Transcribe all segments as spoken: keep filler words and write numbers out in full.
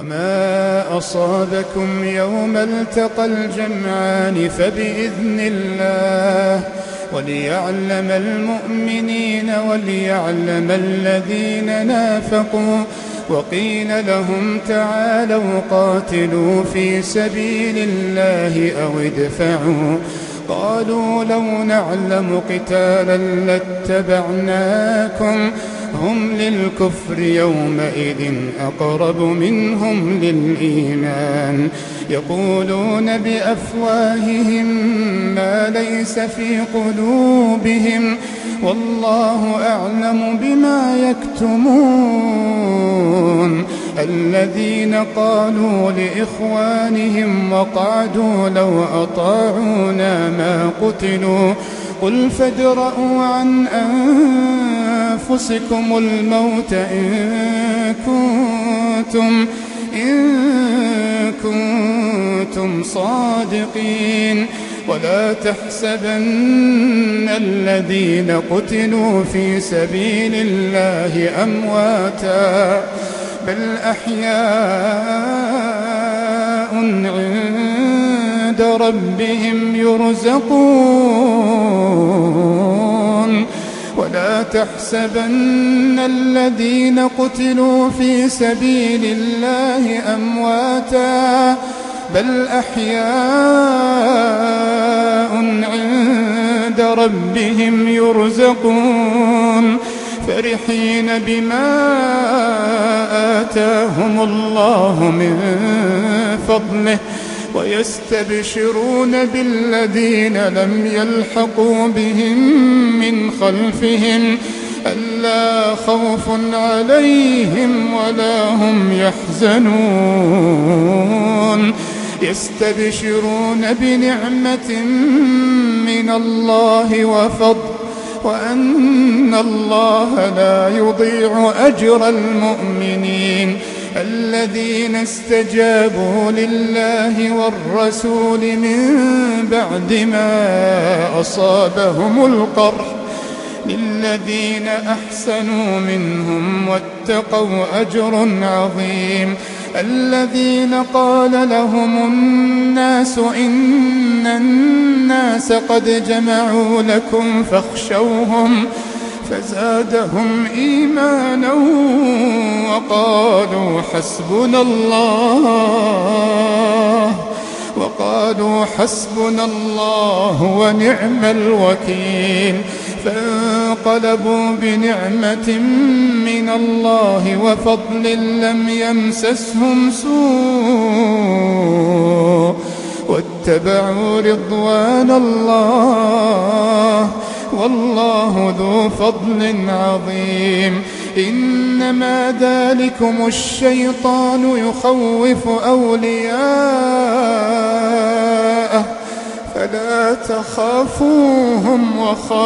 وما أصابكم يوم التقى الجمعان فبإذن الله وليعلم المؤمنين وليعلم الذين نافقوا. وقيل لهم تعالوا قاتلوا في سبيل الله أو ادفعوا قالوا لو نعلم قتالا لاتبعناكم هم للكفر يومئذ أقرب منهم للإيمان يقولون بأفواههم ما ليس في قلوبهم والله أعلم بما يكتمون. الذين قالوا لإخوانهم وقعدوا لو أطاعونا ما قتلوا قل فادرءوا عن أنفسكم الموت إن كنتم, إن كنتم صادقين. ولا تحسبن الذين قتلوا في سبيل الله أمواتا بل أحياء عند ربهم يرزقون. ولا تحسبن الذين قتلوا في سبيل الله أمواتا بل أحياء عند ربهم يرزقون فرحين بما آتاهم الله من فضله ويستبشرون بالذين لم يلحقوا بهم من خلفهم ألا خوف عليهم ولا هم يحزنون يستبشرون بنعمة من الله وفضل وأن الله لا يضيع أجر المؤمنين الذين استجابوا لله والرسول من بعد ما أصابهم القرح للذين أحسنوا منهم واتقوا أجر عظيم. الذين قال لهم الناس إن الناس قد جمعوا لكم فاخشوهم فزادهم إيمانا وقالوا حسبنا الله وقالوا حسبنا الله ونعم الوكيل فانقلبوا بنعمة من الله وفضل لم يمسسهم سوء واتبعوا رضوان الله والله ذو فضل عظيم. إنما ذلكم الشيطان يخوف أولياءه فلا تخافوهم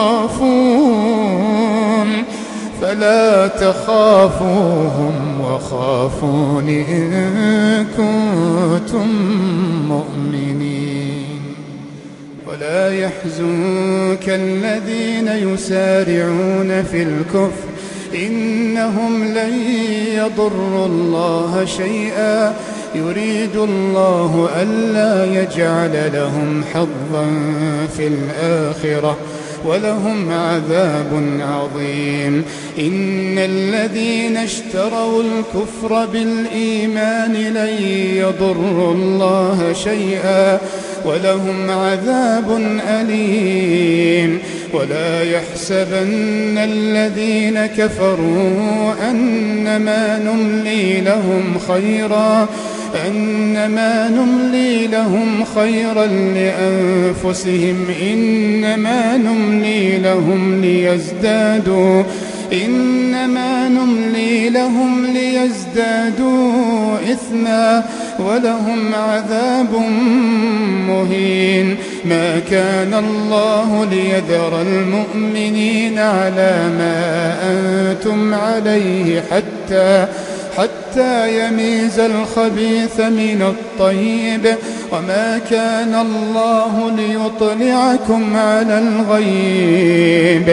وخافون فلا تخافوهم وخافون إن كنتم مؤمنين. ولا يحزنك الذين يسارعون في الكفر إنهم لن يضروا الله شيئا يريد الله ألا يجعل لهم حظا في الآخرة ولهم عذاب عظيم. إن الذين اشتروا الكفر بالإيمان لن يضروا الله شيئا ولهم عذاب أليم. ولا يحسبن الذين كفروا أنما نملي لهم خيرا أنما نملي لهم خيرا لأنفسهم إنما نملي لهم ليزدادوا إنما نملي لهم ليزدادوا إثما ولهم عذاب مهين. ما كان الله ليذر المؤمنين على ما أنتم عليه حتى حتى يميز الخبيث من الطيب وما كان الله ليطلعكم على الغيب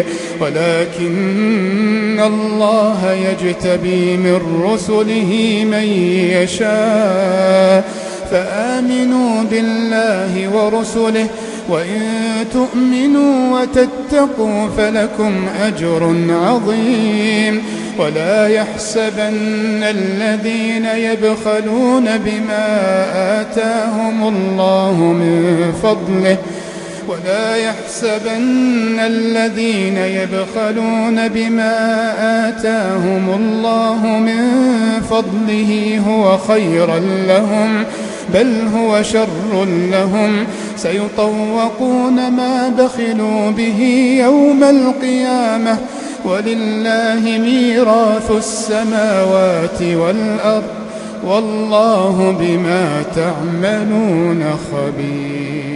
ولكن الله يجتبي من رسله من يشاء فآمنوا بالله ورسله وإن تؤمنوا وتتقوا فلكم أجر عظيم ولا يحسبن الذين يبخلون بما آتاهم الله من فضله ولا يحسبن الذين يبخلون بما آتاهم الله من فضله هو خيرا لهم بل هو شر لهم سيطوقون ما بخلوا به يوم القيامة ولله ميراث السماوات والأرض والله بما تعملون خبير.